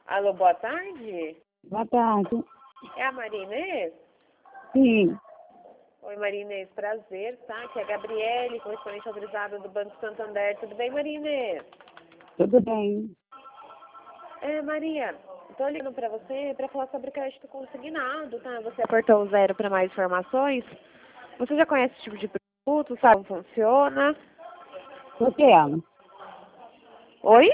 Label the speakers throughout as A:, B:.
A: Alô, boa tarde.
B: Boa tarde.
A: É a Maria Inês?
B: Sim.
A: Oi, Maria Inês, prazer, tá? Aqui é a Gabriele, correspondente autorizada do Banco Santander. Tudo bem, Maria Inês?
B: Tudo bem.
A: Maria, tô ligando pra você pra falar sobre crédito consignado, tá? Você apertou o 0 para mais informações. Você já conhece esse tipo de produto, sabe como funciona?
B: Por que ela?
A: Oi?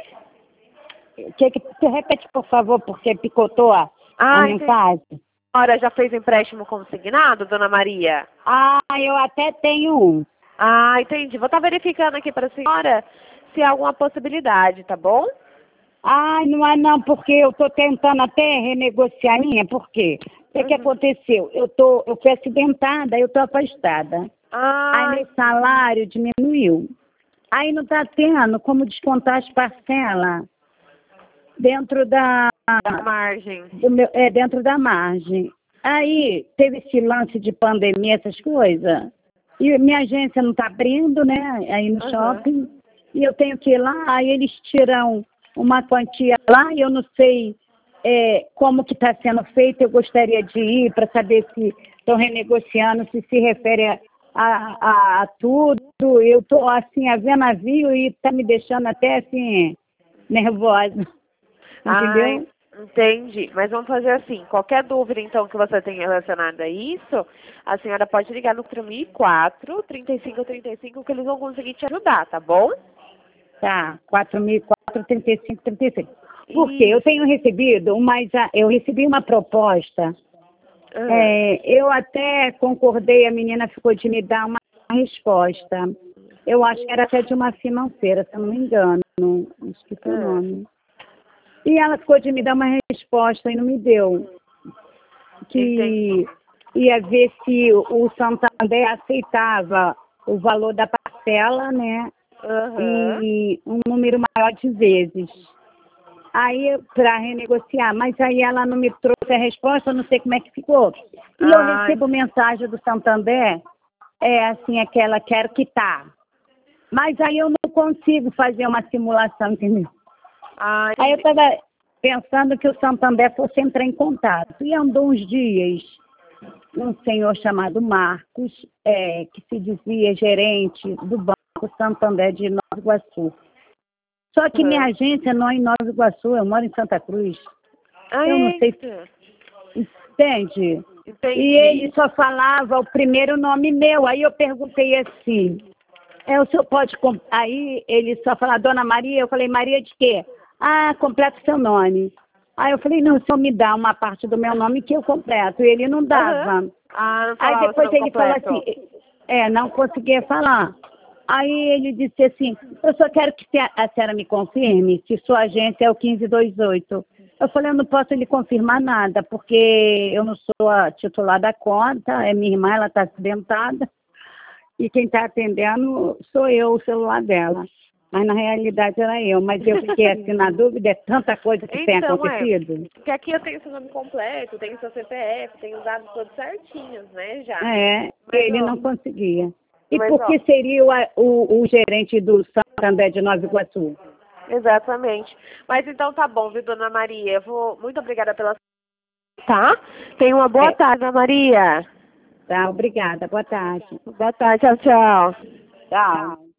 B: Você repete, por favor, porque picotou a
A: Entendi.
B: mensagem.
A: A senhora já fez empréstimo consignado, dona Maria?
B: Eu até tenho um.
A: Entendi. Vou estar verificando aqui para a senhora se há alguma possibilidade, tá bom?
B: Não é não, porque eu estou tentando até renegociar a minha, por quê? O que aconteceu? Eu fui acidentada, eu estou afastada. Aí meu salário diminuiu. Aí não está tendo como descontar as parcelas dentro da
A: margem.
B: Dentro da margem. Aí teve esse lance de pandemia, essas coisas. E minha agência não está abrindo, né? Aí no shopping. E eu tenho que ir lá, aí eles tiram uma quantia lá e eu não sei como que está sendo feito. Eu gostaria de ir para saber se estão renegociando, se refere a tudo. Eu estou assim, a ver navio e está me deixando até assim, nervosa. Entendeu?
A: Entendi. Mas vamos fazer assim, qualquer dúvida então que você tenha relacionada a isso, a senhora pode ligar no 3004 3535 que eles vão conseguir te ajudar, tá bom?
B: Tá, 4004, 35, 35. Porque eu tenho recebido, eu recebi uma proposta, eu até concordei, a menina ficou de me dar uma resposta. Eu acho que era até de uma financeira, se eu não me engano, esqueci o nome. E ela ficou de me dar uma resposta e não me deu. Que ia ver se o Santander aceitava o valor da parcela, né? E um número maior de vezes. Aí, para renegociar. Mas aí ela não me trouxe a resposta, eu não sei como é que ficou. E eu recebo mensagem do Santander, assim, aquela quero quitar. Mas aí eu não consigo fazer uma simulação, entendeu? Aí eu estava pensando que o Santander fosse entrar em contato. E andou uns dias um senhor chamado Marcos, que se dizia gerente do Banco Santander de Nova Iguaçu. Só que minha agência não é em Nova Iguaçu, eu moro em Santa Cruz. Eu não sei, entende?
A: Entendi.
B: E ele só falava o primeiro nome meu. Aí eu perguntei assim, o senhor pode... Aí ele só falava, Dona Maria, eu falei, Maria de quê? Completa o seu nome. Aí eu falei, não, o senhor me dá uma parte do meu nome que eu completo. E ele não dava. Aí depois ele falou assim, não conseguia falar. Aí ele disse assim, eu só quero que a senhora me confirme se sua agência é o 1528. Eu falei, eu não posso lhe confirmar nada, porque eu não sou a titular da conta, é minha irmã, ela está acidentada. E quem está atendendo sou eu, o celular dela. Mas na realidade era eu. Mas eu fiquei assim na dúvida, é tanta coisa que tem acontecido.
A: Porque aqui eu tenho seu nome completo, tenho seu CPF, tenho os dados todos certinhos, né, já.
B: Ele não conseguia. E por que seria o gerente do Santander de Nova Iguaçu?
A: Exatamente. Mas então tá bom, viu, Dona Maria? Muito obrigada pela... Tá? Tenha uma boa tarde, Dona Maria.
B: Tá, obrigada. Boa tarde.
A: Boa tarde, tchau, tchau.
B: Tchau.